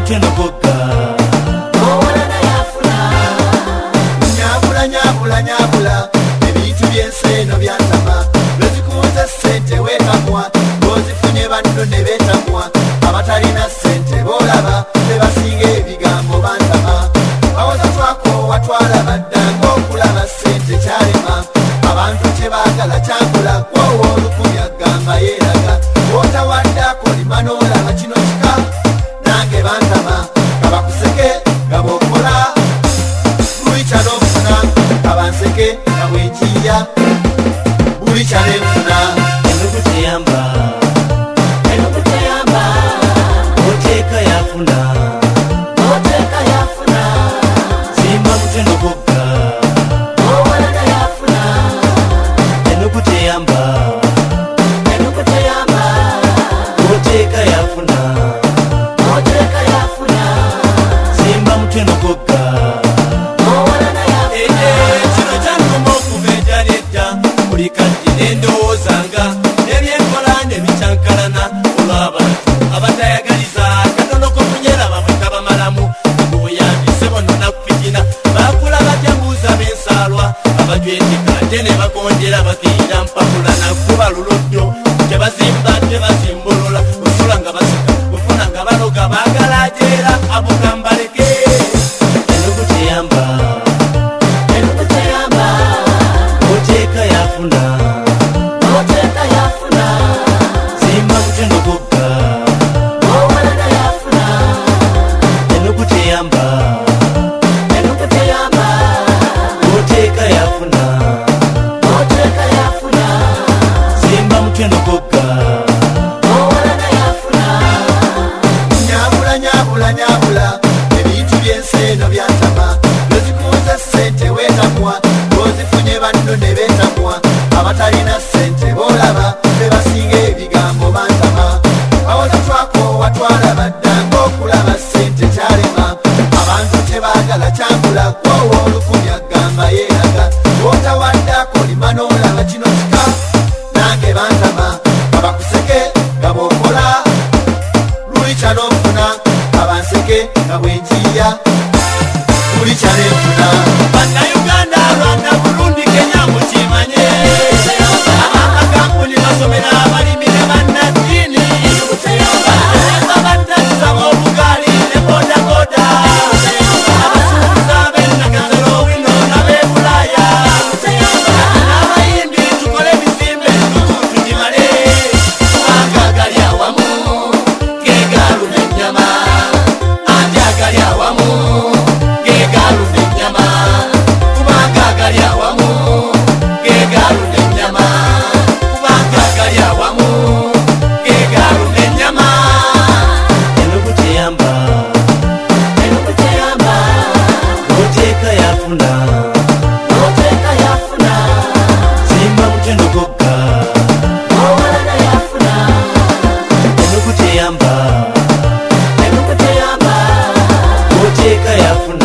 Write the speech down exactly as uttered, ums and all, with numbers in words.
muteno gogga owalana yafuna nyabula nyabula nyabula ebintu byensi eno byantama lwezikuuza ssente weetamwa ng'ozifunye banno ne beetamwa abatalina ssente boolaba bebasinga ebigambo bantama bawoza twako watwala badda ng'okulaba ssente kyalema abantu kyebaagala kyangula gwowo olukumi agamba yeeraga otawaddako lima n'olaba kino kika nange bantama kabakuseke nga bw'okola buli kyalofuna kabanseke nga bwenjiya buli kyalenfuna enukuta yamba enukuta yamba oteeka yafuna oteeka yafuna zimba muteno gogga owalana yafuna enukuta yamba enukuta yamba oteeka yafuna oteeka yafuna zimba muteno gogga owalana yafuna kino kyannuma okuva edda nedda buli kadde nendowoozanga nebyenkola nebikyankalana olw'abantu abatayagaliza katonoko kunyera bamwe tabamalamu ng'obuyambise bonona kufitina bakula bajambuuza b'ensaalwa abajwetika ate ne bakondera bafiira mpapula nakuba luluddo tebazimba tebazimbulula osula nga basika ofuna nga baloga baagala ajeera abugambaleke enukuta yamba enukuta yamba oteeka yafuna oteeka yafuna zimba muteno gogga owalana yafuna enukuta yamba enukuta yamba oteeka yafuna oteeka yafuna zimba muteno gogga owalana yafuna nyabula nyabula nyabula ebintu byensi eno byantama lwezikuuza ssente weetamwa ng'ozifunye banno ne beetamwa abatalina ssente boolaba bebasinga ebigambo bantama bawoza twako watwala badda ng'okulaba ssente kyalema abantu tebaagala kyangula gwowo olukumi agamba yeeraga otawaddako lima n'olaba kino kika nange bantama kabakuseke nga bw'okola luli kyalofuna kabanseke nga bwenjiya buli kyalenfuna bannayuganda rwanda burundi kenya mukimanye amakampuni basomera abalimi ne bannaddiini babatazza b'obugaali ne bodaboda abasuubuza b'ennakazero wino n'ab'ebulaaya n'abayimbi tukole bizimbe tukutu gimale kubanga agali awamu geegaluma ennyama ate agali awamu geegaluma ennyama kubanga agali awamu geegaluma ennyama kubanga agali awamu geegaluma ennyama enukuta yamba enukuta yamba oteeka yafuna oteeka yafuna zimba muteno gogga owalana yafuna enukuta yamba enukuta yamba oteeka yafuna